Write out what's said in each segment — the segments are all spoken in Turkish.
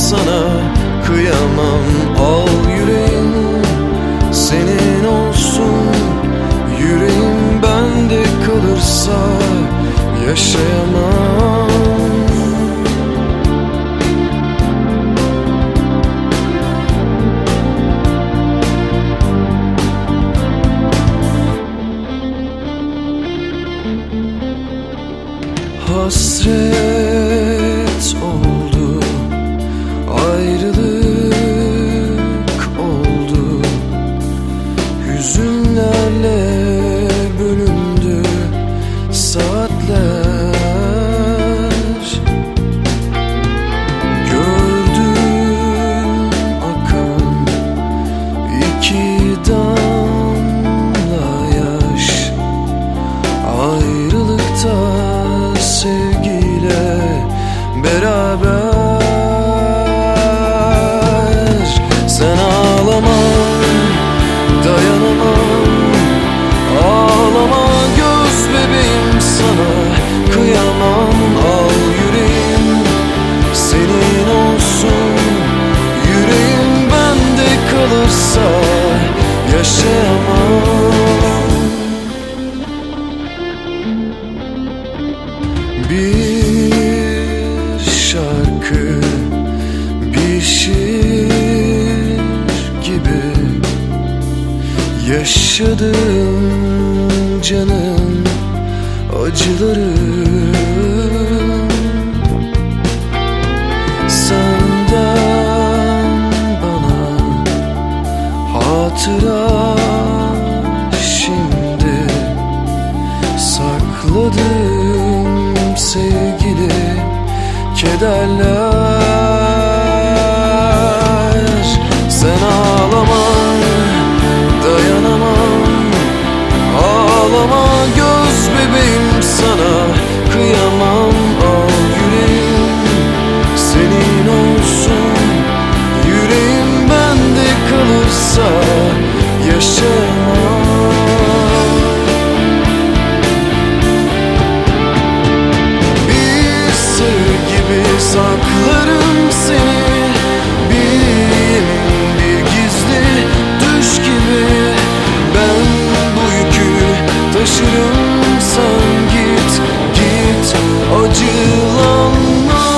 sana kıyamam. Al yüreğim senin olsun, yüreğim bende kalırsa yaşayamam. Hasret oldu, ayrılık oldu, hüzünlerle bölündü saatler. Gördüm akan iki damla yaş, ayrılıkta sevgiyle beraber. Sen ağlama, dayanamam. Ağlama göz bebeğim, sana kıyamam. Al yüreğim senin olsun, yüreğim bende kalırsa yaşayamam. Bir şarkı, bir şiir gibi yaşadım canım acıları. Senden bana hatıra şimdi sakladım sevgili kederler. Sen ağlama, dayanamam. Ağlama göz bebeğim, sana kıyamam. Al yüreğim senin olsun, yüreğim bende kalırsa yaşayamam. Saklarım seni, bir yemin bir gizli düş gibi. Ben bu yükü taşırım, sen git git acılanma.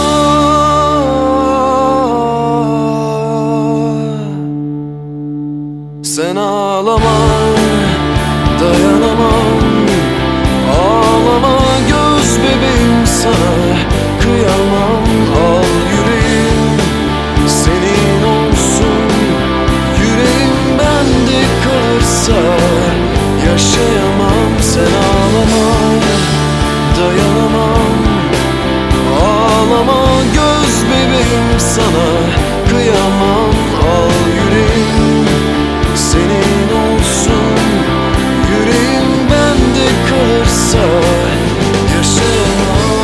Sen ağlama, dayanamam. Ağlama göz bebeğim, sana kıyamam. Al yüreğim senin olsun, yüreğim bende kalırsa yaşayamam. Sen ağlama, dayanamam. Ağlama göz bebeğim, sana kıyamam. Al yüreğim senin olsun, yüreğim bende kalırsa yaşayamam.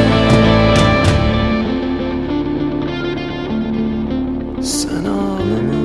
Sen ağlama.